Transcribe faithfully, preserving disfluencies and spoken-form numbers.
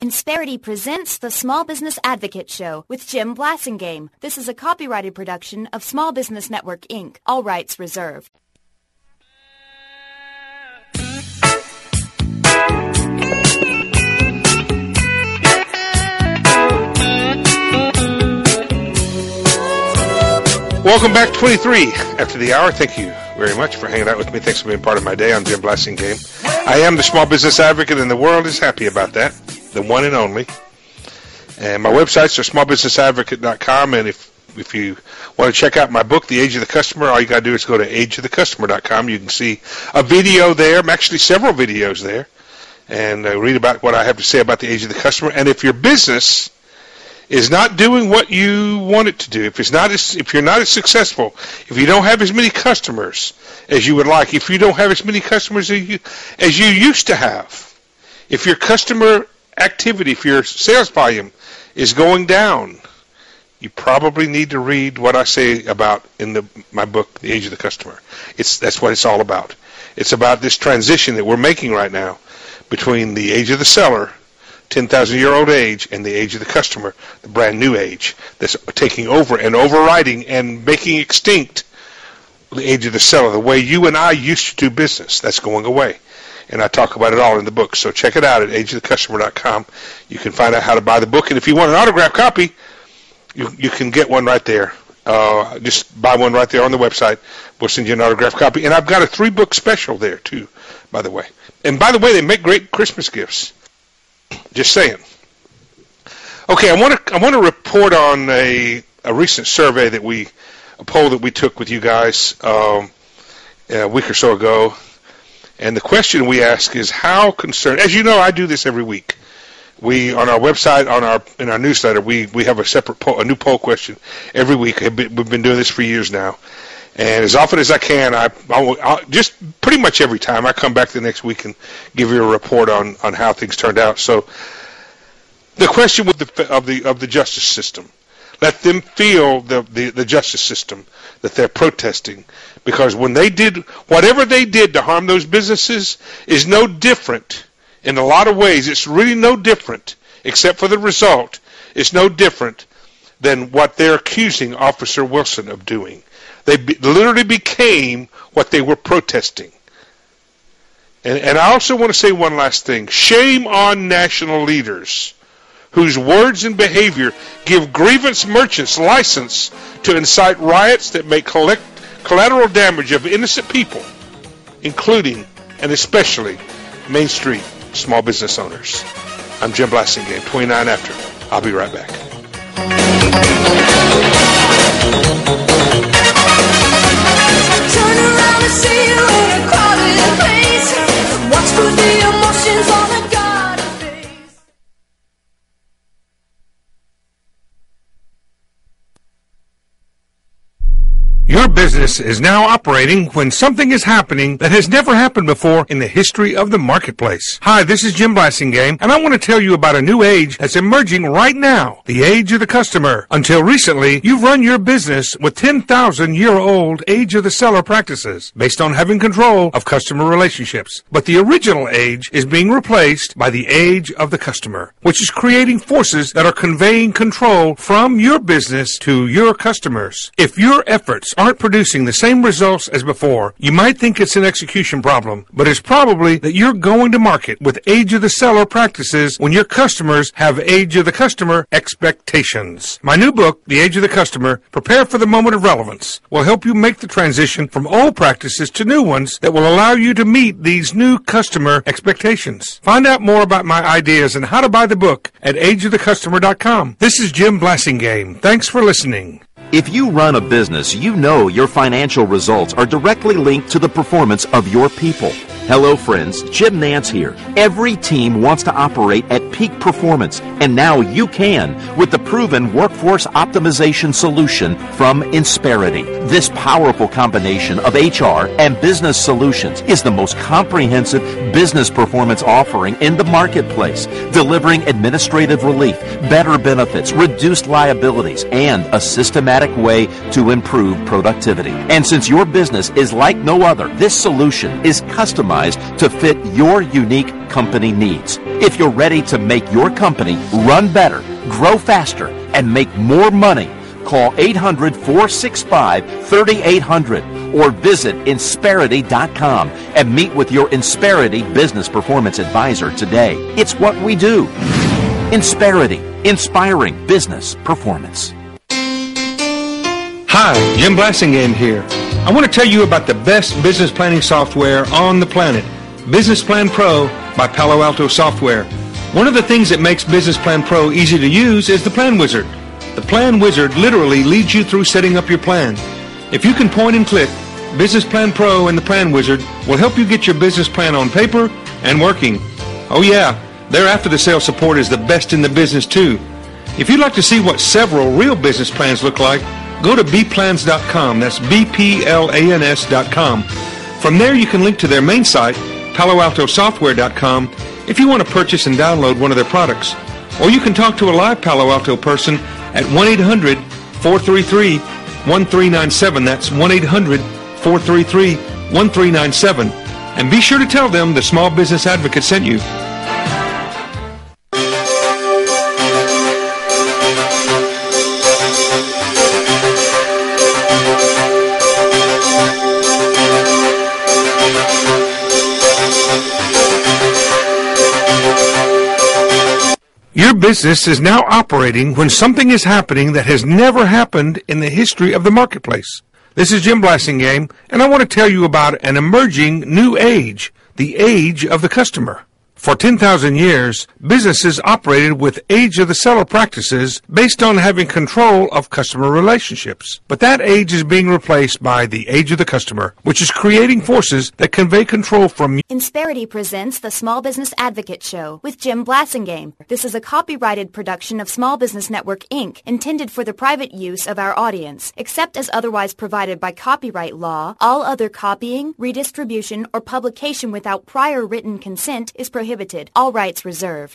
Insperity presents the Small Business Advocate Show with Jim Blasingame. This is a copyrighted production of Small Business Network, Incorporated. All rights reserved. Welcome back, twenty-three after the hour. Thank you very much for hanging out with me. Thanks for being part of my day. I'm Jim Blasingame. I am the Small Business Advocate, and the world is happy about that. The one and only. And my websites are small business advocate dot com, and if if you want to check out my book, The Age of the Customer, all you got to do is go to age of the customer dot com. You can see a video there, actually several videos there, and uh, read about what I have to say about the age of the customer. And if your business is not doing what you want it to do, if it's not as, if you're not as successful, if you don't have as many customers as you would like, if you don't have as many customers as you, as you used to have, if your customer activity, if your sales volume is going down, you probably need to read what I say about in the my book, The Age of the Customer. It's that's what it's all about. It's about this transition that we're making right now between the age of the seller, ten thousand year old age, and the age of the customer, the brand new age that's taking over and overriding and making extinct the age of the seller, the way you and I used to do business. That's going away. And I talk about it all in the book. So check it out at age of the customer dot com. You can find out how to buy the book. And if you want an autographed copy, you you can get one right there. Uh, just buy one right there on the website. We'll send you an autographed copy. And I've got a three-book special there, too, by the way. And by the way, they make great Christmas gifts. Just saying. Okay, I want to I want to report on a a recent survey that we a poll that we took with you guys um, a week or so ago, and the question we ask is how concerned. As you know, I do this every week. We on our website, on our in our newsletter, we we have a separate poll, a new poll question every week. We've been doing this for years now, and as often as I can, I I'll, I'll, just pretty much every time I come back the next week and give you a report on, on how things turned out. So the question with the of the of the justice system, let them feel the, the, the justice system that they're protesting, because when they did whatever they did to harm those businesses is no different in a lot of ways. It's really no different, except for the result. It's no different than what they're accusing Officer Wilson of doing. They be, literally became what they were protesting. And, and I also want to say one last thing. Shame on national leaders whose words and behavior give grievance merchants license to incite riots that make collect, collateral damage of innocent people, including and especially Main Street small business owners. I'm Jim Blasingame, twenty-nine after. I'll be right back. Turn around and see you in a crowded place. Watch for the emotions on a guarded face. Your business is now operating when something is happening that has never happened before in the history of the marketplace. Hi, this is Jim Blasingame, and I want to tell you about a new age that's emerging right now, the age of the customer. Until recently, you've run your business with ten thousand year old age of the seller practices based on having control of customer relationships. But the original age is being replaced by the age of the customer, which is creating forces that are conveying control from your business to your customers. If your efforts aren't producing the same results as before, you might think it's an execution problem, but it's probably that you're going to market with age of the seller practices when your customers have age of the customer expectations. My new book, The Age of the Customer, Prepare for the Moment of Relevance, will help you make the transition from old practices to new ones that will allow you to meet these new customer expectations. Find out more about my ideas and how to buy the book at age of the customer dot com. This is Jim Blasingame. Thanks for listening. If you run a business, you know your financial results are directly linked to the performance of your people. Hello, friends. Jim Nance here. Every team wants to operate at peak performance, and now you can with the proven workforce optimization solution from Insperity. This powerful combination of H R and business solutions is the most comprehensive business performance offering in the marketplace, delivering administrative relief, better benefits, reduced liabilities, and a systematic way to improve productivity. And since your business is like no other, this solution is customized customized to fit your unique company needs. If you're ready to make your company run better, grow faster, and make more money, call eight hundred, four six five, three eight hundred or visit Insperity dot com and meet with your Insperity Business Performance Advisor today. It's what we do. Insperity, inspiring business performance. Hi, Jim Blassingame here. I want to tell you about the best business planning software on the planet, Business Plan Pro by Palo Alto Software. One of the things that makes Business Plan Pro easy to use is the Plan Wizard. The Plan Wizard literally leads you through setting up your plan. If you can point and click, Business Plan Pro and the Plan Wizard will help you get your business plan on paper and working. Oh yeah, their after-the-sale support is the best in the business too. If you'd like to see what several real business plans look like, go to b plans dot com. That's B P L A N S dot com. From there you can link to their main site, Palo Alto Software dot com, if you want to purchase and download one of their products. Or you can talk to a live Palo Alto person at one eight hundred, four three three, one three nine seven. That's one eight hundred, four three three, one three nine seven. And be sure to tell them the Small Business Advocate sent you. Your business is now operating when something is happening that has never happened in the history of the marketplace. This is Jim Blassingame, and I want to tell you about an emerging new age, the age of the customer. For ten thousand years, businesses operated with age of the seller practices based on having control of customer relationships. But that age is being replaced by the age of the customer, which is creating forces that convey control from you. Insperity presents the Small Business Advocate Show with Jim Blassingame. This is a copyrighted production of Small Business Network, Incorporated, intended for the private use of our audience. Except as otherwise provided by copyright law, all other copying, redistribution, or publication without prior written consent is prohibited. All rights reserved.